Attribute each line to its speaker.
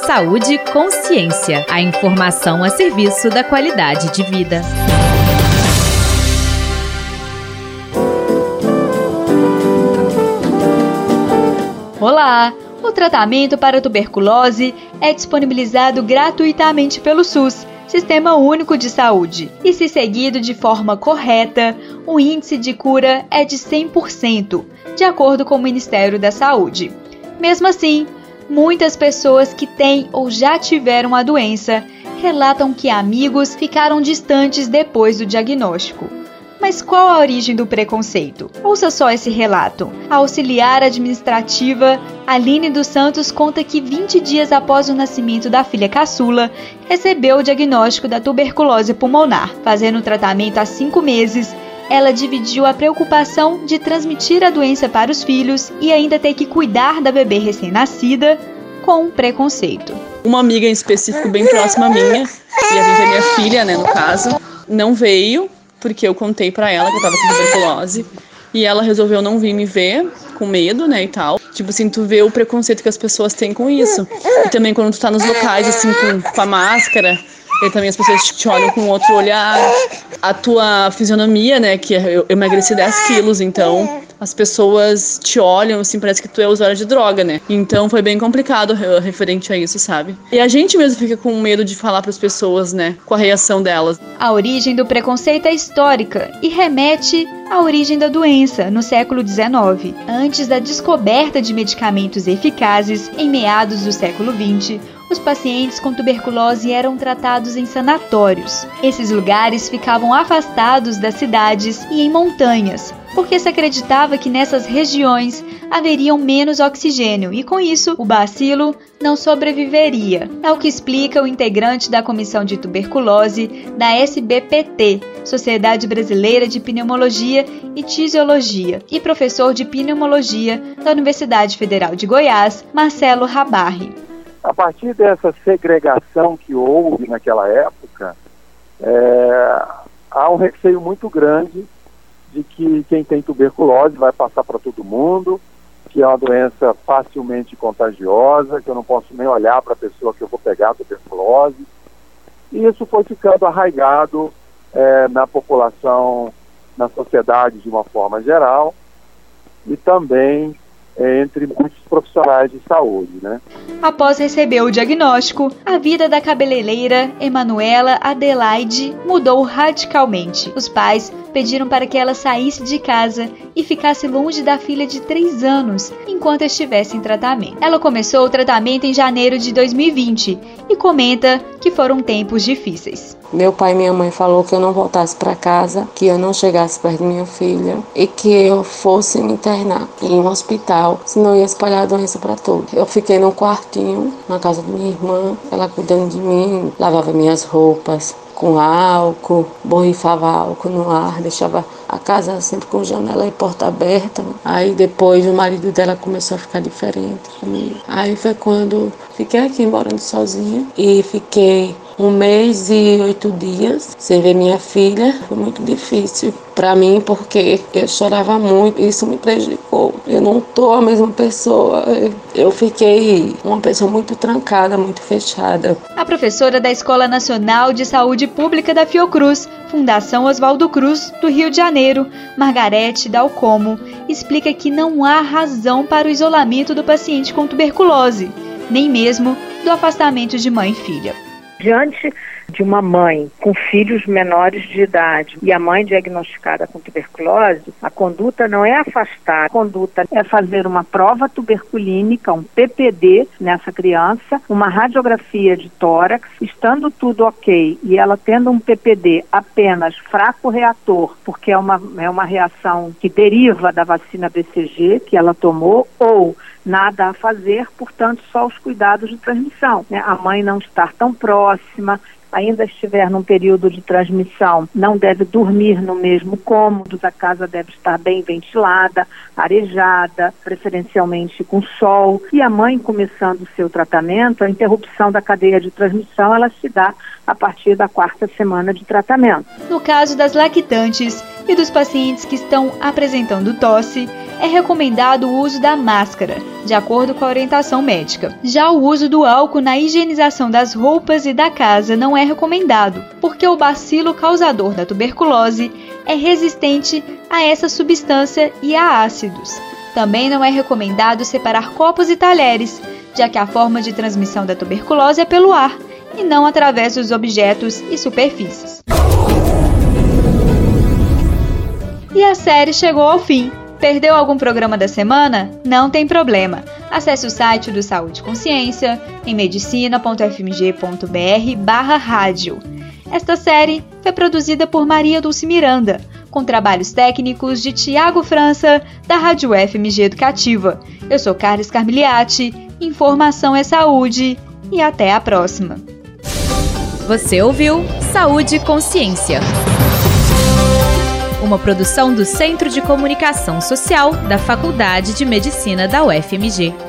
Speaker 1: Saúde e consciência. A informação a serviço da qualidade de vida.
Speaker 2: Olá! O tratamento para tuberculose é disponibilizado gratuitamente pelo SUS, Sistema Único de Saúde, e se seguido de forma correta, o índice de cura é de 100%, de acordo com o Ministério da Saúde. Mesmo assim, muitas pessoas que têm ou já tiveram a doença relatam que amigos ficaram distantes depois do diagnóstico. Mas qual a origem do preconceito? Ouça só esse relato. A auxiliar administrativa Aline dos Santos conta que 20 dias após o nascimento da filha caçula, recebeu o diagnóstico da tuberculose pulmonar. Fazendo o tratamento há 5 meses, ela dividiu a preocupação de transmitir a doença para os filhos e ainda ter que cuidar da bebê recém-nascida com um preconceito.
Speaker 3: Uma amiga em específico bem próxima a minha, e a gente é minha filha, no caso, não veio, porque eu contei pra ela que eu tava com tuberculose, e ela resolveu não vir me ver, com medo, e tal. Tipo assim, tu vê o preconceito que as pessoas têm com isso. E também quando tu tá nos locais, assim, com a máscara, e também as pessoas te olham com outro olhar. A tua fisionomia, que eu emagreci 10 quilos, então as pessoas te olham, assim, parece que tu é usuário de droga, Então foi bem complicado referente a isso, sabe? E a gente mesmo fica com medo de falar pras pessoas, com a reação delas.
Speaker 2: A origem do preconceito é histórica e remete à origem da doença, no século XIX. Antes da descoberta de medicamentos eficazes, em meados do século XX, os pacientes com tuberculose eram tratados em sanatórios. Esses lugares ficavam afastados das cidades e em montanhas, porque se acreditava que nessas regiões haveriam menos oxigênio e, com isso, o bacilo não sobreviveria. É o que explica o integrante da Comissão de Tuberculose da SBPT, Sociedade Brasileira de Pneumologia e Tisiologia, e professor de pneumologia da Universidade Federal de Goiás, Marcelo Rabarri.
Speaker 4: A partir dessa segregação que houve naquela época, há um receio muito grande de que quem tem tuberculose vai passar para todo mundo, que é uma doença facilmente contagiosa, que eu não posso nem olhar para a pessoa que eu vou pegar a tuberculose. E isso foi ficando arraigado na população, na sociedade de uma forma geral, e também entre muitos profissionais de saúde,
Speaker 2: Após receber o diagnóstico, a vida da cabeleireira Emanuela Adelaide mudou radicalmente. Os pais pediram para que ela saísse de casa e ficasse longe da filha de 3 anos, enquanto estivesse em tratamento. Ela começou o tratamento em janeiro de 2020 e comenta que foram tempos difíceis.
Speaker 5: Meu pai e minha mãe falou que eu não voltasse para casa, que eu não chegasse perto de minha filha e que eu fosse me internar em um hospital, senão ia espalhar a doença para todos. Eu fiquei num quartinho na casa de minha irmã, ela cuidando de mim, lavava minhas roupas com álcool, borrifava álcool no ar, deixava a casa sempre com janela e porta aberta. Aí depois o marido dela começou a ficar diferente comigo. Aí foi quando fiquei aqui morando sozinha e fiquei 1 mês e 8 dias sem ver minha filha. Foi muito difícil para mim porque eu chorava muito, isso me prejudicou. Eu não tô a mesma pessoa, eu fiquei uma pessoa muito trancada, muito fechada.
Speaker 2: A professora da Escola Nacional de Saúde Pública da Fiocruz, Fundação Oswaldo Cruz, do Rio de Janeiro, Margarete Dalcomo, explica que não há razão para o isolamento do paciente com tuberculose, nem mesmo do afastamento de mãe e filha.
Speaker 6: Diante de uma mãe com filhos menores de idade e a mãe diagnosticada com tuberculose, a conduta não é afastar, a conduta é fazer uma prova tuberculínica, um PPD nessa criança, uma radiografia de tórax, estando tudo ok e ela tendo um PPD apenas fraco reator, porque é uma reação que deriva da vacina BCG que ela tomou, ou nada a fazer, portanto, só os cuidados de transmissão, A mãe não estar tão próxima, ainda estiver num período de transmissão, não deve dormir no mesmo cômodo, a casa deve estar bem ventilada, arejada, preferencialmente com sol. E a mãe começando o seu tratamento, a interrupção da cadeia de transmissão, ela se dá a partir da 4ª semana de tratamento.
Speaker 2: No caso das lactantes e dos pacientes que estão apresentando tosse, é recomendado o uso da máscara, de acordo com a orientação médica. Já o uso do álcool na higienização das roupas e da casa não é recomendado, porque o bacilo causador da tuberculose é resistente a essa substância e a ácidos. Também não é recomendado separar copos e talheres, já que a forma de transmissão da tuberculose é pelo ar e não através dos objetos e superfícies. E a série chegou ao fim. Perdeu algum programa da semana? Não tem problema. Acesse o site do Saúde e Consciência em medicina.fmg.br/rádio. Esta série foi produzida por Maria Dulce Miranda, com trabalhos técnicos de Tiago França, da Rádio FMG Educativa. Eu sou Carlos Carmiliati, informação é saúde e até a próxima.
Speaker 1: Você ouviu Saúde e Consciência, uma produção do Centro de Comunicação Social da Faculdade de Medicina da UFMG.